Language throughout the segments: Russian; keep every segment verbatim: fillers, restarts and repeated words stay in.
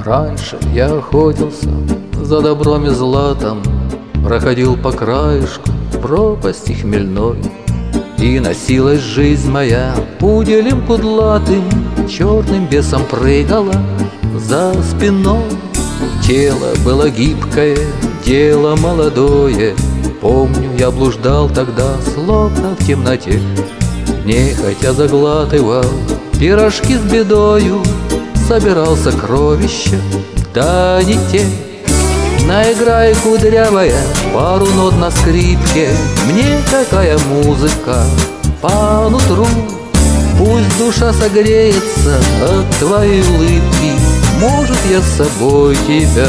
Раньше я охотился за добром и златом, проходил по краешку пропасти хмельной, и носилась жизнь моя пуделем кудлатым, черным бесом прыгала за спиной. Тело было гибкое, дело молодое, помню, я блуждал тогда, словно в темноте, нехотя заглатывал пирожки с бедою, собирал сокровища, да не те. Наиграй, кудрявая, пару нот на скрипке, мне такая музыка по нутру. Пусть душа согреется от твоей улыбки, может, я с собой тебя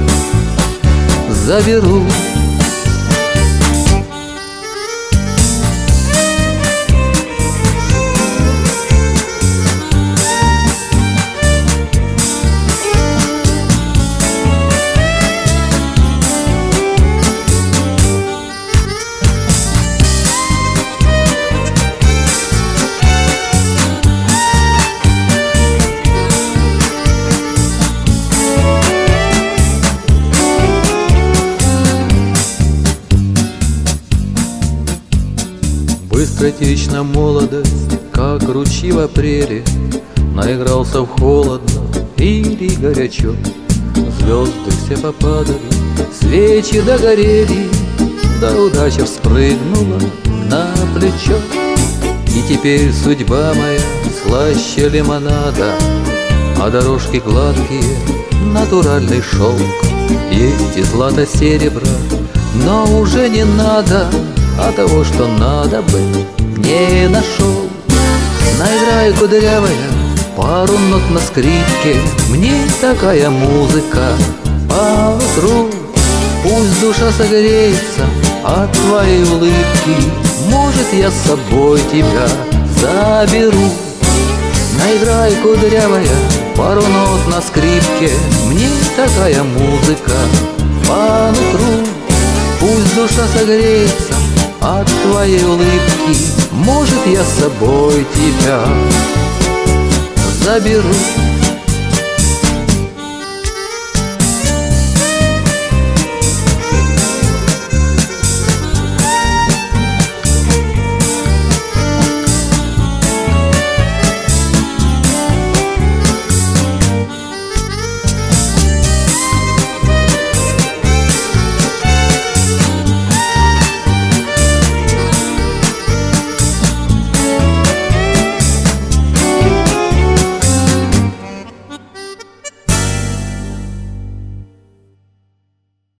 заберу. Быстротечна молодость, как ручьи в апреле, наигрался в холодно или горячо. Звезды все попадали, свечи догорели, да удача вспрыгнула на плечо. И теперь судьба моя слаще лимонада, а дорожки гладкие, натуральный шелк. Есть и злато-серебро, но уже не надо, а того, что надо бы, не нашел. Наиграй, кудрявая, пару нот на скрипке, мне такая музыка по утру. Пусть душа согреется от твоей улыбки, может, я с собой тебя заберу. Наиграй, кудрявая, пару нот на скрипке, мне такая музыка по нутру. Пусть душа согреется от твоей улыбки, может, я с собой тебя заберу.